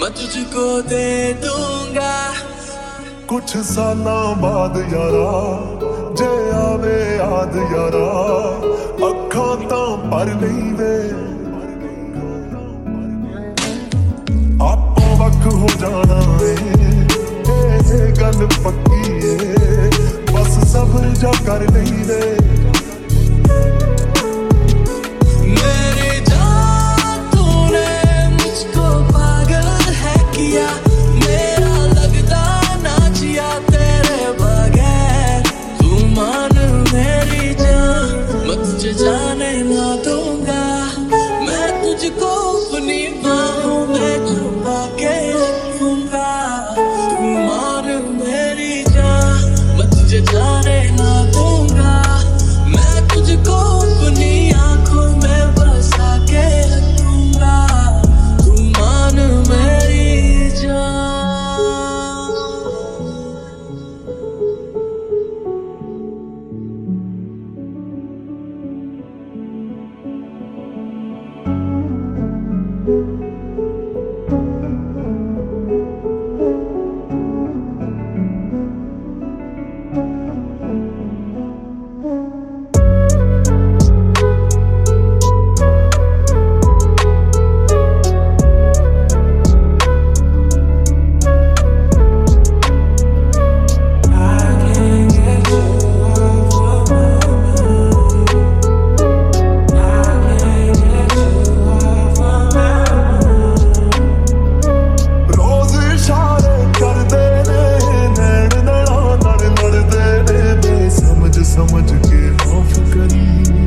मैं तुझको दे दूंगा। कुछ सालां बाद यारा जे आवे याद यारा अखां तां भर नहीं वे आपो वक हो जाना ए गल पक्की है बस सब्र जा कर नहीं वे मेरी जान तूने मुझको पागल है किया, मेरा लगता ना जिया तेरे बगैर। तू मान मेरी जान मैं तुझे जाने ना दूंगा, मैं तुझको अपनी बाहों में छुपा के रखूंगा। तू मान मेरी जान मैं तुझे जाने ना दूंगा, मैं तुझको अपनी आंखों में बसा के रखूंगा। तू मान मेरी जान। समझ के माफ करी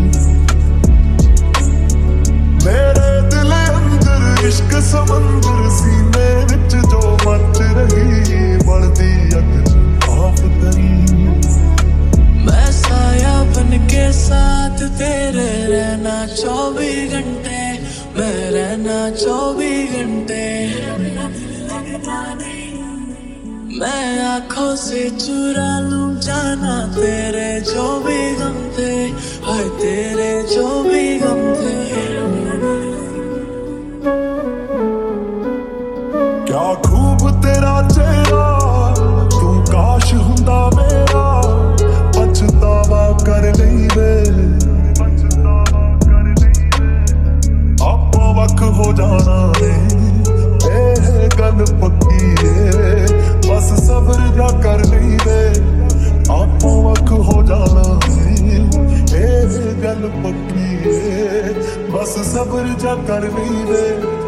मेरे दिल अंदर इश्क समंदर सीने विच जो मच रही बढ़ती अग माफ करी। मैं साया बन के साथ तेरे रहना 24 घंटे, मैं रहना 24 घंटे। मैं आंखों से चुरा लूं जाना तेरे जो भी गम थे, हाय तेरे जो भी गम थे। क्या खूब तेरा चेहरा तू काश हुंदा मेरा पछतावा कर नहीं वे आपो वक हो जाना है गल पक्की है बस सब्र जा कर नहीं वे आपो वक हो जाना है गल पक्की है बस सब्र जा कर नहीं वे।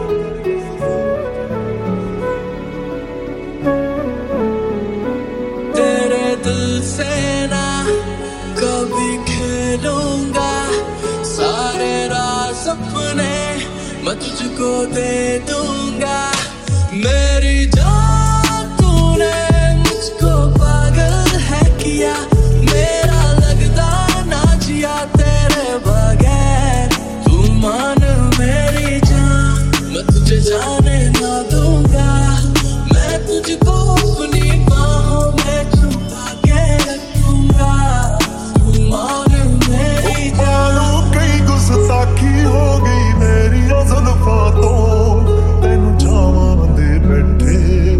तेरे दिल से ना कभी खेलूंगा, सारे राज अपने मैं तुझको दे दूंगा। मेरी जान तूने मुझको पागल है किया, मेरा लगता ना जिया तेरे बगैर। तू मान मेरी जान मैं तुझे जाने ना दूंगा, मैं तुझको अपनी बाहों में छुपा के रखूंगा। तू मान मेरी जान। कई गुस्ताखी हो गई मेरी जुल्फां तो तेनू छावां दे बैठे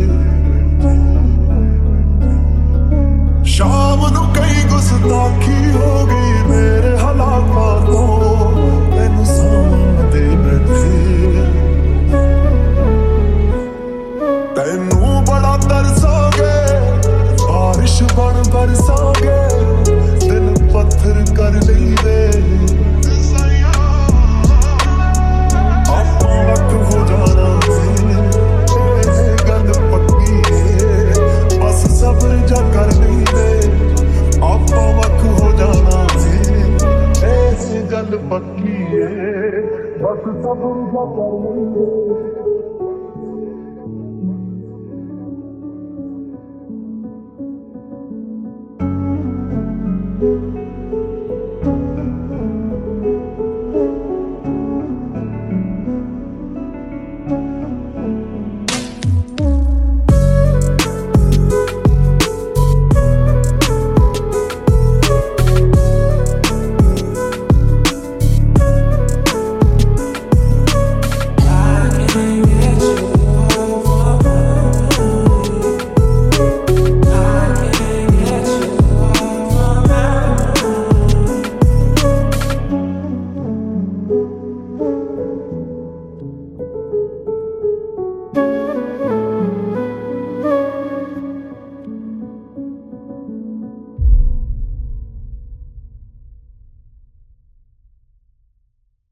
शाम नू कई गुस्ताखी हो गई मेरे हालातां तो तेनू सावां दे बैठे। तेनू बड़ा तरसांगे बारिश बन बरसांगे दिल पत्थर कर नहीं दे आपो वक हो जाना है गल पक्की है बस सब्र जा कर नहीं दे आपो वक हो जाना है गल पक्की है बस सब्र जा कर नहीं दे।